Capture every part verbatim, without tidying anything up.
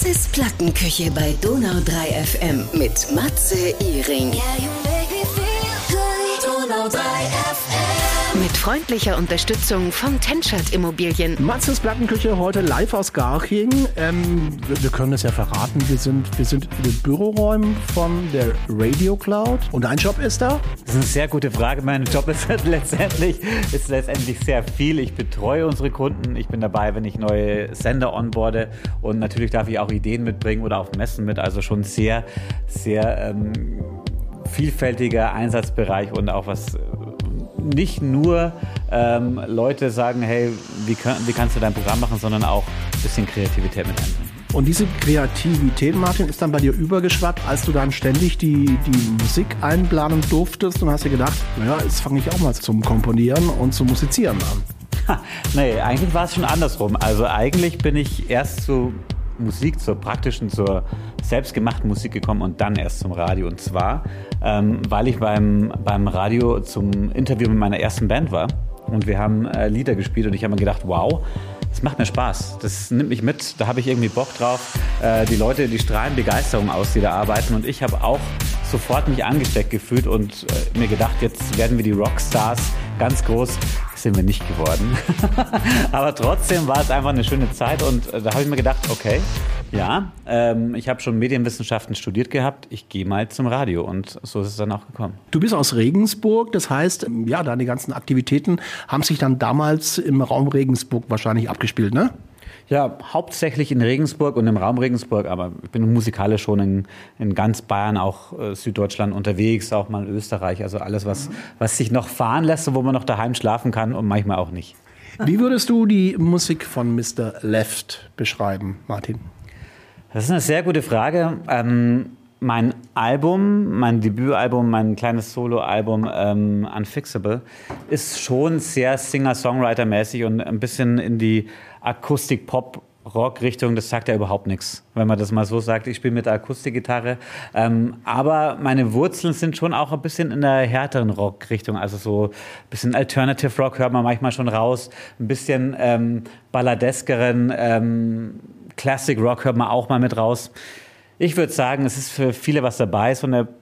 Matzes Plattenküche bei Donau drei F M mit Matze Ihring. Donau drei F M. Mit freundlicher Unterstützung von Tenschert Immobilien. Matzes Plattenküche heute live aus Garching. Ähm, wir, wir können es ja verraten, wir sind, wir sind in den Büroräumen von der Radio Cloud. Und dein Job ist da? Das ist eine sehr gute Frage. Mein Job ist letztendlich, ist letztendlich sehr viel. Ich betreue unsere Kunden. Ich bin dabei, wenn ich neue Sender onboarde. Und natürlich darf ich auch Ideen mitbringen oder auf Messen mit. Also schon sehr, sehr ähm, vielfältiger Einsatzbereich und auch was... Nicht nur ähm, Leute sagen, hey, wie, kann, wie kannst du dein Programm machen, sondern auch ein bisschen Kreativität mit einbringen. Und diese Kreativität, Martin, ist dann bei dir übergeschwappt, als du dann ständig die, die Musik einplanen durftest und hast dir gedacht, naja, jetzt fange ich auch mal zum Komponieren und zum Musizieren an. Ha, nee, eigentlich war es schon andersrum. Also eigentlich bin ich erst zu Musik, zur praktischen, zur selbstgemachten Musik gekommen und dann erst zum Radio. Und zwar, ähm, weil ich beim, beim Radio zum Interview mit meiner ersten Band war und wir haben äh, Lieder gespielt und ich habe mir gedacht, wow, das macht mir Spaß, das nimmt mich mit, da habe ich irgendwie Bock drauf. Äh, die Leute, die strahlen Begeisterung aus, die da arbeiten und ich habe auch sofort mich angesteckt gefühlt und äh, mir gedacht, jetzt werden wir die Rockstars ganz groß. Das sind wir nicht geworden. Aber trotzdem war es einfach eine schöne Zeit und äh, da habe ich mir gedacht, okay, ja, ähm, ich habe schon Medienwissenschaften studiert gehabt, ich gehe mal zum Radio und so ist es dann auch gekommen. Du bist aus Regensburg, das heißt, ja, deine ganzen Aktivitäten haben sich dann damals im Raum Regensburg wahrscheinlich abgespielt, ne? Ja, hauptsächlich in Regensburg und im Raum Regensburg, aber ich bin musikalisch schon in, in ganz Bayern, auch äh, Süddeutschland unterwegs, auch mal Österreich, also alles, was, was sich noch fahren lässt und wo man noch daheim schlafen kann und manchmal auch nicht. Wie würdest du die Musik von Mister Left beschreiben, Martin? Das ist eine sehr gute Frage. Ähm, mein Album, mein Debütalbum, mein kleines Soloalbum ähm, Unfixable ist schon sehr Singer-Songwriter-mäßig und ein bisschen in die Akustik-Pop-Rock-Richtung. Das sagt ja überhaupt nichts, wenn man das mal so sagt. Ich spiele mit der Akustikgitarre. Ähm, aber meine Wurzeln sind schon auch ein bisschen in der härteren Rock-Richtung. Also so ein bisschen Alternative Rock hört man manchmal schon raus. Ein bisschen ähm, balladeskeren ähm, Classic Rock hört man auch mal mit raus. Ich würde sagen, es ist für viele was dabei, so eine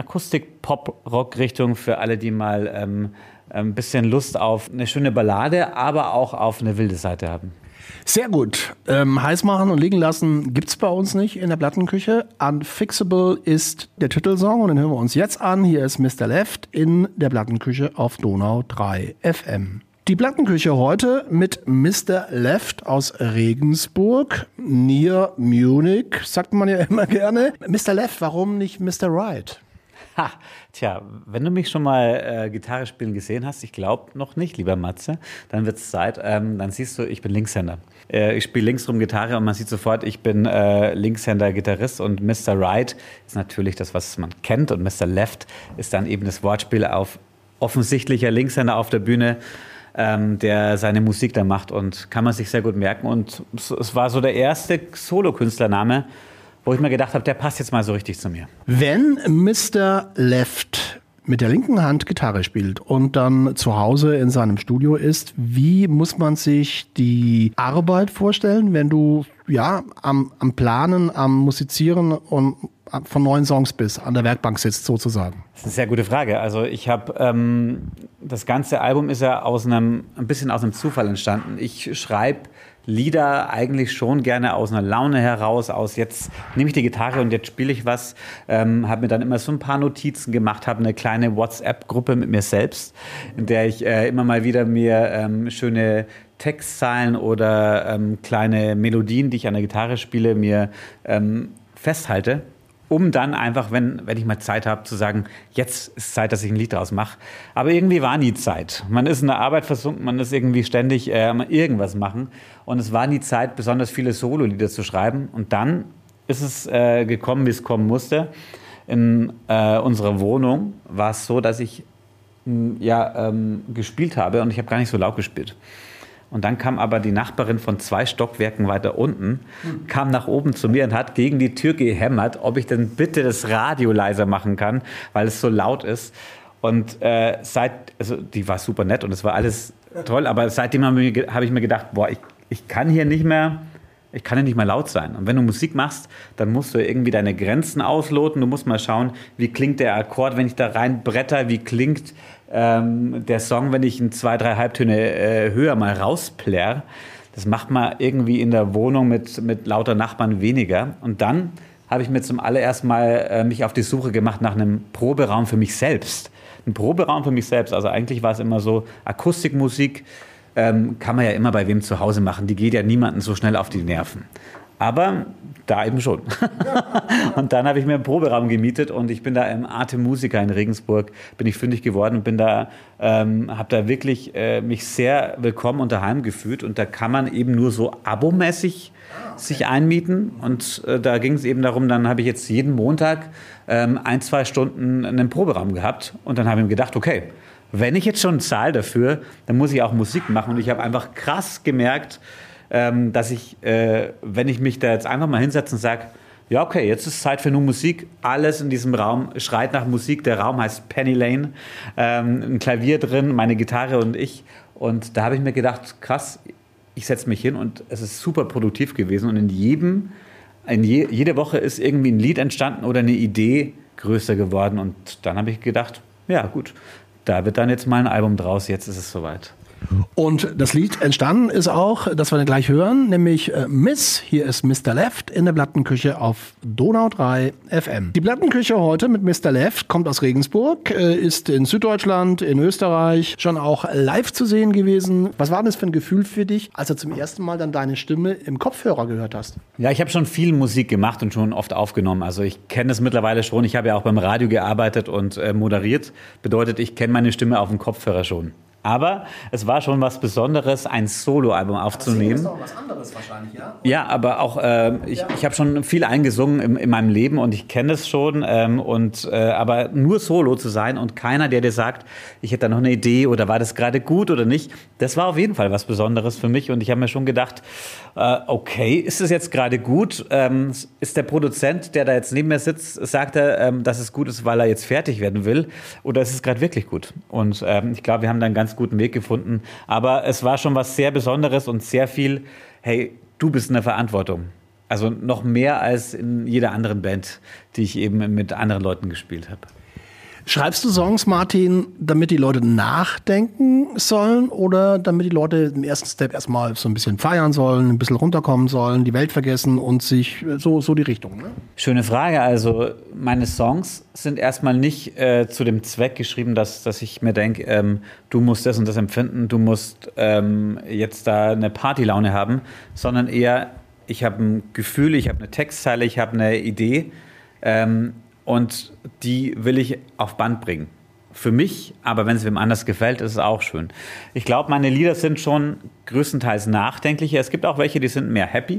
Akustik-Pop-Rock-Richtung für alle, die mal ähm, ein bisschen Lust auf eine schöne Ballade, aber auch auf eine wilde Seite haben. Sehr gut. Ähm, heiß machen und liegen lassen gibt's bei uns nicht in der Plattenküche. Unfixable ist der Titelsong und den hören wir uns jetzt an. Hier ist Mister Left in der Plattenküche auf Donau drei F M. Die Plattenküche heute mit Mister Left aus Regensburg, near Munich, sagt man ja immer gerne. Mister Left, warum nicht Mister Right? Ha, tja, wenn du mich schon mal äh, Gitarre spielen gesehen hast, ich glaube noch nicht, lieber Matze, dann wird es Zeit, ähm, dann siehst du, ich bin Linkshänder. Äh, ich spiele linksrum Gitarre und man sieht sofort, ich bin äh, Linkshänder-Gitarrist und Mister Right ist natürlich das, was man kennt und Mister Left ist dann eben das Wortspiel auf offensichtlicher Linkshänder auf der Bühne, ähm, der seine Musik da macht und kann man sich sehr gut merken und es, es war so der erste Solo-Künstlername, wo ich mir gedacht habe, der passt jetzt mal so richtig zu mir. Wenn Mister Left mit der linken Hand Gitarre spielt und dann zu Hause in seinem Studio ist, wie muss man sich die Arbeit vorstellen, wenn du ja am, am Planen, am Musizieren und von neuen Songs bist, an der Werkbank sitzt sozusagen? Das ist eine sehr gute Frage. Also ich habe, ähm, das ganze Album ist ja aus einem, ein bisschen aus einem Zufall entstanden. Ich schreibe Lieder eigentlich schon gerne aus einer Laune heraus, aus jetzt nehme ich die Gitarre und jetzt spiele ich was, ähm, habe mir dann immer so ein paar Notizen gemacht, habe eine kleine WhatsApp-Gruppe mit mir selbst, in der ich äh, immer mal wieder mir ähm, schöne Textzeilen oder ähm, kleine Melodien, die ich an der Gitarre spiele, mir ähm, festhalte, um dann einfach, wenn, wenn ich mal Zeit habe, zu sagen, jetzt ist Zeit, dass ich ein Lied draus mache. Aber irgendwie war nie Zeit. Man ist in der Arbeit versunken, man ist irgendwie ständig äh, irgendwas machen. Und es war nie Zeit, besonders viele Solo-Lieder zu schreiben. Und dann ist es äh, gekommen, wie es kommen musste. In äh, unserer Wohnung war es so, dass ich mh, ja, ähm, gespielt habe und ich habe gar nicht so laut gespielt. Und dann kam aber die Nachbarin von zwei Stockwerken weiter unten, kam nach oben zu mir und hat gegen die Tür gehämmert, ob ich denn bitte das Radio leiser machen kann, weil es so laut ist. Und äh, seit, also die war super nett und es war alles toll, aber seitdem habe ich mir gedacht, boah, ich, ich kann hier nicht mehr ich kann ja nicht mal laut sein. Und wenn du Musik machst, dann musst du irgendwie deine Grenzen ausloten. Du musst mal schauen, wie klingt der Akkord, wenn ich da rein bretter, wie klingt ähm, der Song, wenn ich in zwei, drei Halbtöne äh, höher mal rausplärr. Das macht man irgendwie in der Wohnung mit, mit lauter Nachbarn weniger. Und dann habe ich mir zum allerersten Mal äh, mich auf die Suche gemacht nach einem Proberaum für mich selbst. Ein Proberaum für mich selbst. Also eigentlich war es immer so, Akustikmusik ähm, kann man ja immer bei wem zu Hause machen. Die geht ja niemandem so schnell auf die Nerven. Aber da eben schon. Und dann habe ich mir einen Proberaum gemietet und ich bin da im Arte Musica in Regensburg, bin ich fündig geworden und bin da, ähm, habe da wirklich äh, mich sehr willkommen und daheim gefühlt. Und da kann man eben nur so abomäßig sich einmieten. Und äh, da ging es eben darum, dann habe ich jetzt jeden Montag ähm, ein, zwei Stunden einen Proberaum gehabt. Und dann habe ich mir gedacht, okay, wenn ich jetzt schon zahle dafür, dann muss ich auch Musik machen. Und ich habe einfach krass gemerkt, ähm, dass ich, äh, wenn ich mich da jetzt einfach mal hinsetze und sage, ja, okay, jetzt ist Zeit für nur Musik. Alles in diesem Raum schreit nach Musik. Der Raum heißt Penny Lane. Ähm, ein Klavier drin, meine Gitarre und ich. Und da habe ich mir gedacht, krass, ich setze mich hin und es ist super produktiv gewesen. Und in jedem, in je, jede Woche ist irgendwie ein Lied entstanden oder eine Idee größer geworden. Und dann habe ich gedacht, ja gut, da wird dann jetzt mal ein Album draus, jetzt ist es soweit. Und das Lied entstanden ist auch, das wir dann gleich hören, nämlich äh, Miss, hier ist Mister Left in der Plattenküche auf Donau drei F M. Die Plattenküche heute mit Mister Left kommt aus Regensburg, äh, ist in Süddeutschland, in Österreich schon auch live zu sehen gewesen. Was war das für ein Gefühl für dich, als du zum ersten Mal dann deine Stimme im Kopfhörer gehört hast? Ja, ich habe schon viel Musik gemacht und schon oft aufgenommen. Also ich kenne es mittlerweile schon. Ich habe ja auch beim Radio gearbeitet und äh, moderiert. Bedeutet, ich kenne meine Stimme auf dem Kopfhörer schon. Aber es war schon was Besonderes, ein Soloalbum aufzunehmen. Das ist doch was anderes wahrscheinlich, ja? Ja, aber auch, äh, ich, ja. ich habe schon viel eingesungen in, in meinem Leben und ich kenne es schon. Ähm, und, äh, aber nur Solo zu sein und keiner, der dir sagt, ich hätte da noch eine Idee oder war das gerade gut oder nicht, das war auf jeden Fall was Besonderes für mich. Und ich habe mir schon gedacht, äh, okay, ist es jetzt gerade gut? Ähm, ist der Produzent, der da jetzt neben mir sitzt, sagt er, ähm, dass es gut ist, weil er jetzt fertig werden will? Oder ist es gerade wirklich gut? Und ähm, ich glaube, wir haben dann ganz guten Weg gefunden. Aber es war schon was sehr Besonderes und sehr viel, hey, du bist in der Verantwortung. Also noch mehr als in jeder anderen Band, die ich eben mit anderen Leuten gespielt habe. Schreibst du Songs, Martin, damit die Leute nachdenken sollen oder damit die Leute im ersten Step erstmal so ein bisschen feiern sollen, ein bisschen runterkommen sollen, die Welt vergessen und sich so, so die Richtung? Ne? Schöne Frage. Also meine Songs sind erstmal nicht äh, zu dem Zweck geschrieben, dass, dass ich mir denke, ähm, du musst das und das empfinden, du musst ähm, jetzt da eine Partylaune haben, sondern eher, ich habe ein Gefühl, ich habe eine Textzeile, ich habe eine Idee, ähm, und die will ich auf Band bringen. Für mich, aber wenn es wem anders gefällt, ist es auch schön. Ich glaube, meine Lieder sind schon größtenteils nachdenklicher. Es gibt auch welche, die sind mehr happy. Mhm.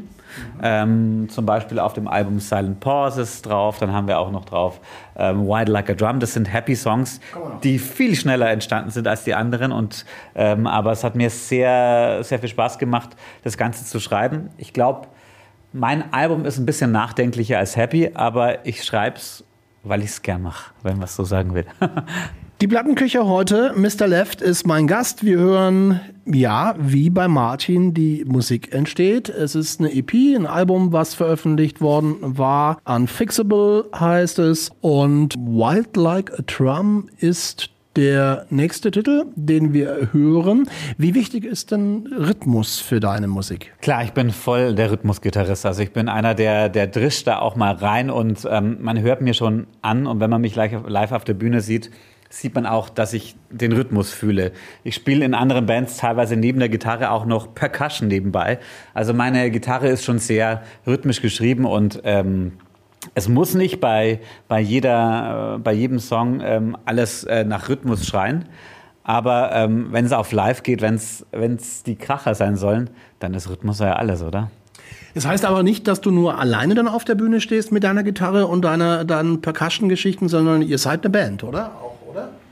Ähm, zum Beispiel auf dem Album Silent Pauses drauf. Dann haben wir auch noch drauf ähm, Wild Like a Drum. Das sind happy Songs, die viel schneller entstanden sind als die anderen. Und, ähm, aber es hat mir sehr, sehr viel Spaß gemacht, das Ganze zu schreiben. Ich glaube, mein Album ist ein bisschen nachdenklicher als happy, aber ich schreibe es, weil ich es gern mache, wenn man es so sagen will. Die Plattenküche heute, Mister Left ist mein Gast. Wir hören, ja, wie bei Martin die Musik entsteht. Es ist eine E P, ein Album, was veröffentlicht worden war. Unfixable heißt es. Und Wild Like a Drum ist der nächste Titel, den wir hören. Wie wichtig ist denn Rhythmus für deine Musik? Klar, ich bin voll der Rhythmusgitarrist. Also ich bin einer, der, der drischt da auch mal rein und ähm, man hört mir schon an. Und wenn man mich live, live auf der Bühne sieht, sieht man auch, dass ich den Rhythmus fühle. Ich spiele in anderen Bands teilweise neben der Gitarre auch noch Percussion nebenbei. Also meine Gitarre ist schon sehr rhythmisch geschrieben und ähm, es muss nicht bei, bei, jeder, bei jedem Song ähm, alles äh, nach Rhythmus schreien, aber ähm, wenn es auf Live geht, wenn es die Kracher sein sollen, dann ist Rhythmus ja alles, oder? Das heißt aber nicht, dass du nur alleine dann auf der Bühne stehst mit deiner Gitarre und deiner, deinen Percussion-Geschichten, sondern ihr seid eine Band, oder? Auch, oder?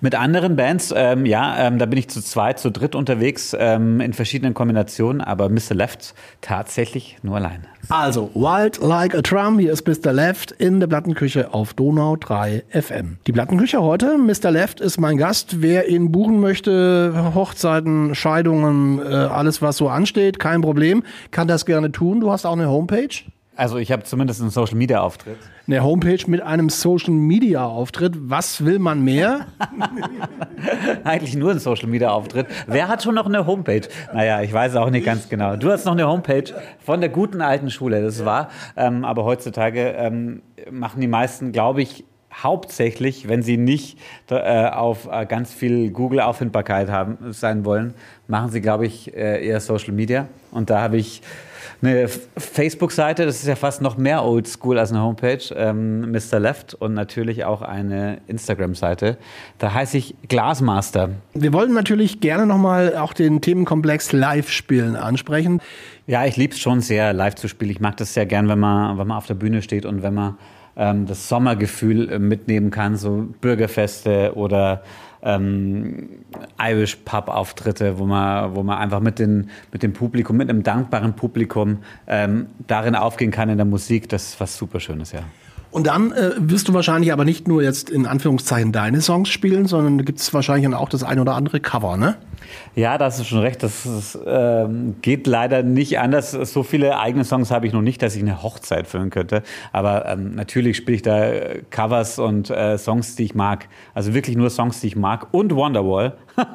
Mit anderen Bands, ähm, ja, ähm, da bin ich zu zweit, zu dritt unterwegs, ähm, in verschiedenen Kombinationen, aber Mister Left tatsächlich nur alleine. Also, Wild Like a Drum, hier ist Mister Left in der Plattenküche auf Donau drei F M. Die Plattenküche heute, Mister Left ist mein Gast. Wer ihn buchen möchte, Hochzeiten, Scheidungen, äh, alles was so ansteht, kein Problem, kann das gerne tun. Du hast auch eine Homepage? Also ich habe zumindest einen Social-Media-Auftritt. Eine Homepage mit einem Social-Media-Auftritt. Was will man mehr? Eigentlich nur einen Social-Media-Auftritt. Wer hat schon noch eine Homepage? Naja, ich weiß auch nicht ganz genau. Du hast noch eine Homepage von der guten alten Schule, das war. Ähm, aber heutzutage ähm, machen die meisten, glaube ich, hauptsächlich, wenn sie nicht äh, auf äh, ganz viel Google-Auffindbarkeit haben, sein wollen, machen sie, glaube ich, äh, eher Social-Media. Und da habe ich eine Facebook-Seite, das ist ja fast noch mehr Oldschool als eine Homepage, ähm, Mister Left, und natürlich auch eine Instagram-Seite. Da heiße ich Glasmaster. Wir wollen natürlich gerne nochmal auch den Themenkomplex Live-Spielen ansprechen. Ja, ich liebe es schon sehr, live zu spielen. Ich mag das sehr gern, wenn man, wenn man auf der Bühne steht und wenn man ähm, das Sommergefühl äh, mitnehmen kann, so Bürgerfeste oder Ähm, Irish Pub-Auftritte, wo man, wo man einfach mit, den, mit dem Publikum, mit einem dankbaren Publikum ähm, darin aufgehen kann in der Musik. Das ist was super Schönes, ja. Und dann äh, wirst du wahrscheinlich aber nicht nur jetzt in Anführungszeichen deine Songs spielen, sondern da gibt es wahrscheinlich dann auch das ein oder andere Cover, ne? Ja, da hast du schon recht. Das, das ähm, geht leider nicht anders. So viele eigene Songs habe ich noch nicht, dass ich eine Hochzeit füllen könnte. Aber ähm, natürlich spiele ich da Covers und äh, Songs, die ich mag. Also wirklich nur Songs, die ich mag. Und Wonderwall.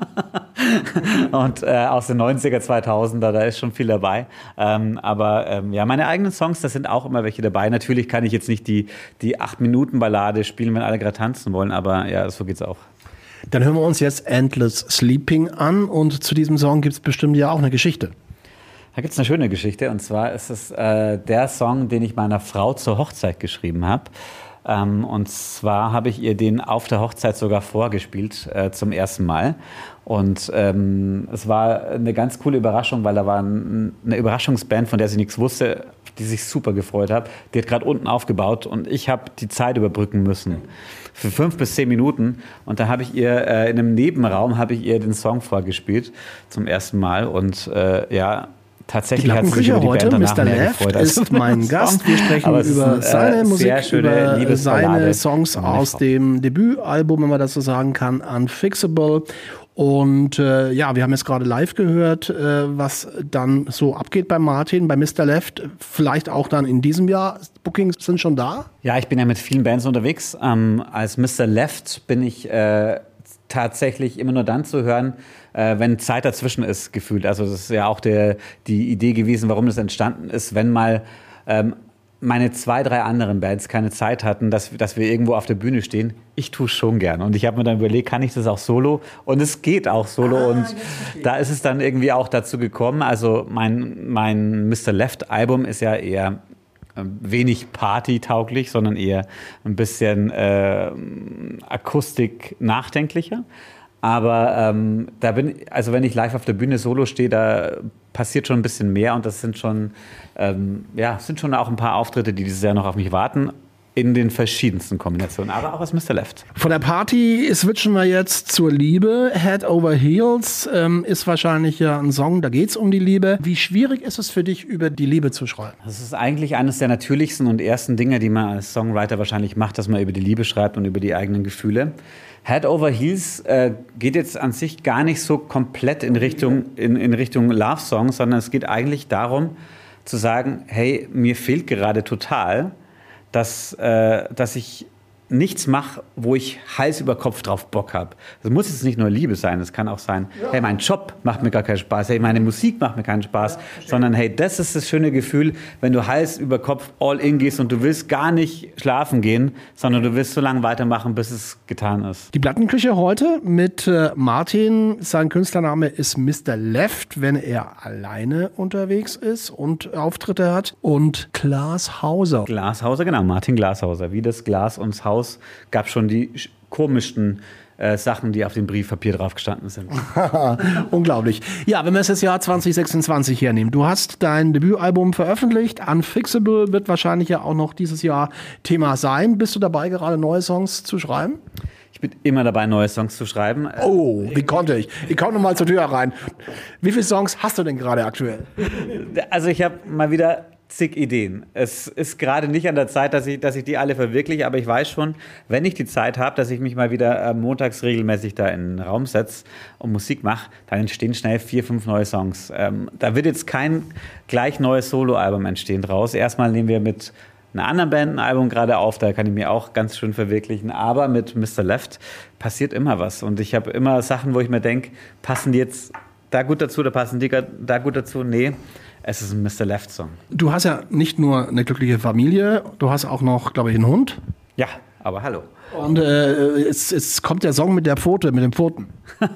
und äh, aus den neunziger, zweitausender, da ist schon viel dabei. Ähm, aber ähm, ja, meine eigenen Songs, da sind auch immer welche dabei. Natürlich kann ich jetzt nicht die, die acht Minuten Ballade spielen, wenn alle gerade tanzen wollen. Aber ja, so geht's auch. Dann hören wir uns jetzt Endless Sleeping an, und zu diesem Song gibt es bestimmt ja auch eine Geschichte. Da gibt es eine schöne Geschichte, und zwar ist es äh, der Song, den ich meiner Frau zur Hochzeit geschrieben habe. Ähm, und zwar habe ich ihr den auf der Hochzeit sogar vorgespielt, äh, zum ersten Mal. Und ähm, es war eine ganz coole Überraschung, weil da war ein, eine Überraschungsband, von der sie nichts wusste, die sich super gefreut hat. Die hat gerade unten aufgebaut und ich habe die Zeit überbrücken müssen. Für fünf bis zehn Minuten. Und da habe ich ihr äh, in einem Nebenraum habe ich ihr den Song vorgespielt zum ersten Mal. Und äh, ja, tatsächlich hat sie sich über die Band danach Mister mehr Left gefreut. Ist mein Gast. Wir sprechen über seine Musik, über seine Songs aus dem Debütalbum, wenn man das so sagen kann, Unfixable. Und äh, ja, wir haben jetzt gerade live gehört, äh, was dann so abgeht bei Martin, bei Mister Left. Vielleicht auch dann in diesem Jahr. Bookings sind schon da? Ja, ich bin ja mit vielen Bands unterwegs. Ähm, als Mister Left bin ich äh, tatsächlich immer nur dann zu hören, äh, wenn Zeit dazwischen ist, gefühlt. Also das ist ja auch der, die Idee gewesen, warum das entstanden ist, wenn mal ähm, meine zwei, drei anderen Bands keine Zeit hatten, dass, dass wir irgendwo auf der Bühne stehen. Ich tue es schon gern. Und ich habe mir dann überlegt, kann ich das auch solo? Und es geht auch solo. Ah, und da ist es dann irgendwie auch dazu gekommen. Also mein, mein Mister Left-Album ist ja eher wenig partytauglich, sondern eher ein bisschen äh, Akustik nachdenklicher. Aber ähm, da bin, also wenn ich live auf der Bühne solo stehe, da passiert schon ein bisschen mehr, und das sind schon, ähm, ja, sind schon auch ein paar Auftritte, die dieses Jahr noch auf mich warten, in den verschiedensten Kombinationen, aber auch als Mister Left. Von der Party switchen wir jetzt zur Liebe. Head Over Heels ähm, ist wahrscheinlich ja ein Song, da geht es um die Liebe. Wie schwierig ist es für dich, über die Liebe zu schreiben? Das ist eigentlich eines der natürlichsten und ersten Dinge, die man als Songwriter wahrscheinlich macht, dass man über die Liebe schreibt und über die eigenen Gefühle. Head Over Heels äh, geht jetzt an sich gar nicht so komplett in Richtung, in, in Richtung Love-Song, sondern es geht eigentlich darum, zu sagen, hey, mir fehlt gerade total, dass, äh, dass ich nichts mache, wo ich Hals über Kopf drauf Bock habe. Das muss jetzt nicht nur Liebe sein, das kann auch sein, ja. Hey, mein Job macht mir gar keinen Spaß, hey, meine Musik macht mir keinen Spaß, ja, sondern hey, das ist das schöne Gefühl, wenn du Hals über Kopf all in gehst und du willst gar nicht schlafen gehen, sondern du willst so lange weitermachen, bis es getan ist. Die Plattenküche heute mit äh, Martin, sein Künstlername ist Mister Left, wenn er alleine unterwegs ist und Auftritte hat, und Glashauser. Glashauser, genau, Martin Glashauser, wie das Glas ums Haus. Gab schon die komischsten äh, Sachen, die auf dem Briefpapier drauf gestanden sind. Unglaublich. Ja, wenn wir es das Jahr zwanzig sechsundzwanzig hernehmen. Du hast dein Debütalbum veröffentlicht. Unfixable wird wahrscheinlich ja auch noch dieses Jahr Thema sein. Bist du dabei, gerade neue Songs zu schreiben? Ich bin immer dabei, neue Songs zu schreiben. Oh, wie konnte ich? Ich komme nochmal zur Tür rein. Wie viele Songs hast du denn gerade aktuell? Also ich habe mal wieder zig Ideen. Es ist gerade nicht an der Zeit, dass ich, dass ich die alle verwirkliche, aber ich weiß schon, wenn ich die Zeit habe, dass ich mich mal wieder äh, montags regelmäßig da in den Raum setze und Musik mache, dann entstehen schnell vier, fünf neue Songs. Ähm, da wird jetzt kein gleich neues Soloalbum entstehen draus. Erstmal nehmen wir mit einer anderen Band ein Album gerade auf, da kann ich mir auch ganz schön verwirklichen, aber mit Mister Left passiert immer was und ich habe immer Sachen, wo ich mir denke, passen die jetzt da gut dazu, da passen die da gut dazu? Nee, es ist ein Mister Left-Song. Du hast ja nicht nur eine glückliche Familie, du hast auch noch, glaube ich, einen Hund. Ja, aber hallo. Und äh, es, es kommt der Song mit der Pfote, mit den Pfoten.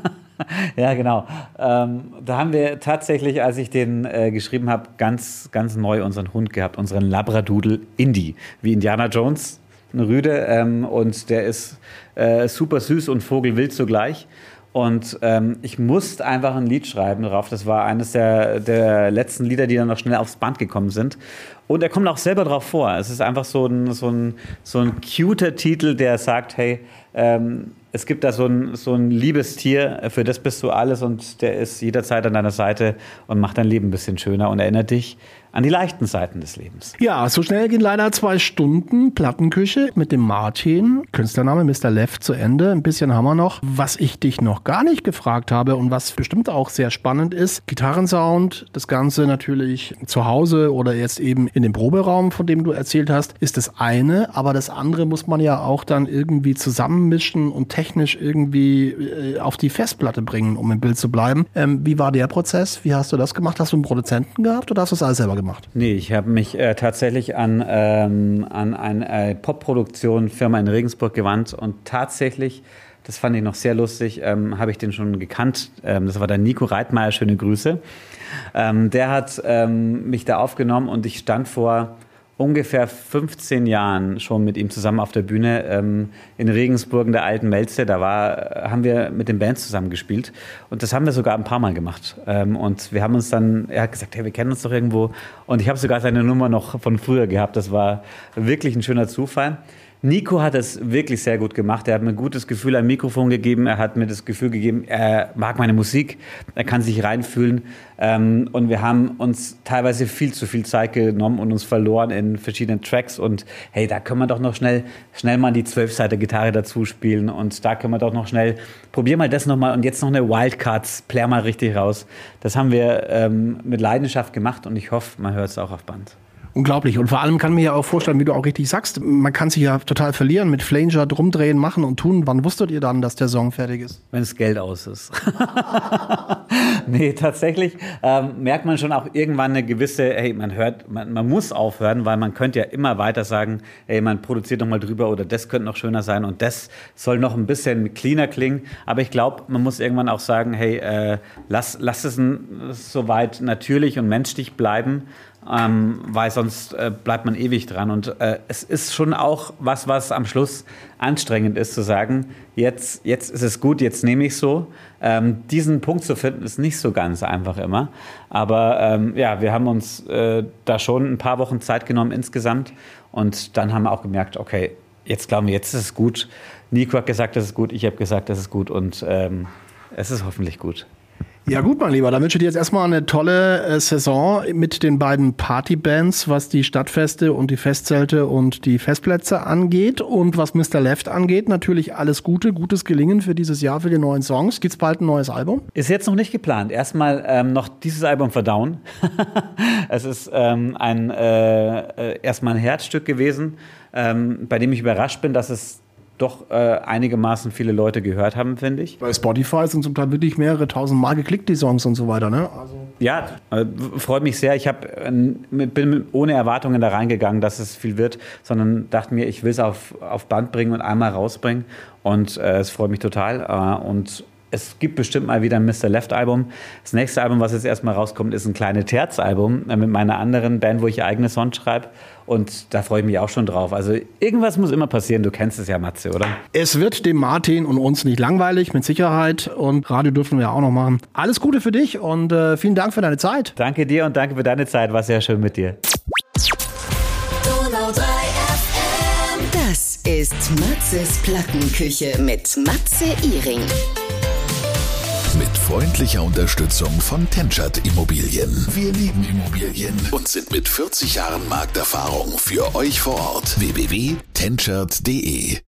Ja, genau. Ähm, da haben wir tatsächlich, als ich den äh, geschrieben habe, ganz, ganz neu unseren Hund gehabt, unseren Labradoodle Indy, wie Indiana Jones, eine Rüde. Ähm, und der ist äh, super süß und vogelwild zugleich. Und ähm, ich musste einfach ein Lied schreiben darauf. Das war eines der, der letzten Lieder, die dann noch schnell aufs Band gekommen sind. Und er kommt auch selber drauf vor. Es ist einfach so ein, so ein, so ein cuter Titel, der sagt, hey, ähm, es gibt da so ein, so ein liebes Tier, für das bist du alles und der ist jederzeit an deiner Seite und macht dein Leben ein bisschen schöner und erinnert dich an die leichten Seiten des Lebens. Ja, so schnell gehen leider zwei Stunden Plattenküche mit dem Martin, Künstlername Mister Left, zu Ende. Ein bisschen haben wir noch. Was ich dich noch gar nicht gefragt habe und was bestimmt auch sehr spannend ist, Gitarrensound, das Ganze natürlich zu Hause oder jetzt eben in dem Proberaum, von dem du erzählt hast, ist das eine, aber das andere muss man ja auch dann irgendwie zusammenmischen und technisch irgendwie äh, auf die Festplatte bringen, um im Bild zu bleiben. Ähm, wie war der Prozess? Wie hast du das gemacht? Hast du einen Produzenten gehabt oder hast du das alles selber gemacht? Nee, ich habe mich äh, tatsächlich an, ähm, an eine äh, Pop-Produktion-Firma in Regensburg gewandt und tatsächlich, das fand ich noch sehr lustig, ähm, habe ich den schon gekannt. Ähm, das war der Nico Reitmeier, schöne Grüße. Ähm, der hat ähm, mich da aufgenommen und ich stand vor ungefähr fünfzehn Jahren schon mit ihm zusammen auf der Bühne ähm, in Regensburg in der alten Melze. Da war, haben wir mit den Bands zusammen gespielt und das haben wir sogar ein paar Mal gemacht. Ähm, und wir haben uns dann, er hat gesagt, hey, wir kennen uns doch irgendwo und ich habe sogar seine Nummer noch von früher gehabt. Das war wirklich ein schöner Zufall. Nico hat es wirklich sehr gut gemacht. Er hat mir ein gutes Gefühl am Mikrofon gegeben. Er hat mir das Gefühl gegeben, er mag meine Musik. Er kann sich reinfühlen. Und wir haben uns teilweise viel zu viel Zeit genommen und uns verloren in verschiedenen Tracks. Und hey, da können wir doch noch schnell, schnell mal die zwölfseiter Gitarre dazu spielen. Und da können wir doch noch schnell, probier mal das nochmal und jetzt noch eine Wildcards, plär mal richtig raus. Das haben wir ähm, mit Leidenschaft gemacht und ich hoffe, man hört es auch auf Band. Unglaublich. Und vor allem kann mir ja auch vorstellen, wie du auch richtig sagst, man kann sich ja total verlieren mit Flanger, drumdrehen, machen und tun. Wann wusstet ihr dann, dass der Song fertig ist? Wenn das Geld aus ist. Nee, tatsächlich ähm, merkt man schon auch irgendwann eine gewisse, hey, man hört, man, man muss aufhören, weil man könnte ja immer weiter sagen, hey, man produziert noch mal drüber oder das könnte noch schöner sein und das soll noch ein bisschen cleaner klingen. Aber ich glaube, man muss irgendwann auch sagen, hey, äh, lass, lass es ein, soweit natürlich und menschlich bleiben. Ähm, weil sonst äh, bleibt man ewig dran. Und äh, es ist schon auch was, was am Schluss anstrengend ist, zu sagen, jetzt, jetzt ist es gut, jetzt nehme ich es so. Ähm, diesen Punkt zu finden, ist nicht so ganz einfach immer. Aber ähm, ja, wir haben uns äh, da schon ein paar Wochen Zeit genommen insgesamt. Und dann haben wir auch gemerkt, okay, jetzt glauben wir, jetzt ist es gut. Nico hat gesagt, das ist gut, ich habe gesagt, das ist gut. Und ähm, es ist hoffentlich gut. Ja gut, mein Lieber, dann wünsche ich dir jetzt erstmal eine tolle äh, Saison mit den beiden Partybands, was die Stadtfeste und die Festzelte und die Festplätze angeht. Und was Mister Left angeht, natürlich alles Gute, gutes Gelingen für dieses Jahr, für die neuen Songs. Gibt's bald ein neues Album? Ist jetzt noch nicht geplant. Erstmal ähm, noch dieses Album verdauen. Es ist ähm, ein, äh, äh, erstmal ein Herzstück gewesen, ähm, bei dem ich überrascht bin, dass es doch äh, einigermaßen viele Leute gehört haben, finde ich. Bei Spotify sind zum Teil wirklich mehrere tausend Mal geklickt, die Songs und so weiter, ne? Also ja, äh, freut mich sehr. Ich hab, äh, bin ohne Erwartungen da reingegangen, dass es viel wird, sondern dachte mir, ich will es auf, auf Band bringen und einmal rausbringen. Und äh, es freut mich total. Äh, und es gibt bestimmt mal wieder ein Mister Left-Album. Das nächste Album, was jetzt erstmal rauskommt, ist ein kleines Terz-Album mit meiner anderen Band, wo ich eigene Songs schreibe. Und da freue ich mich auch schon drauf. Also irgendwas muss immer passieren. Du kennst es ja, Matze, oder? Es wird dem Martin und uns nicht langweilig, mit Sicherheit. Und Radio dürfen wir auch noch machen. Alles Gute für dich und äh, vielen Dank für deine Zeit. Danke dir und danke für deine Zeit. War sehr schön mit dir. Donau drei F M. Das ist Matzes Plattenküche mit Matze Iring. Mit freundlicher Unterstützung von Tenschert Immobilien. Wir lieben Immobilien und sind mit vierzig Jahren Markterfahrung für euch vor Ort. w w w punkt tenschert punkt d e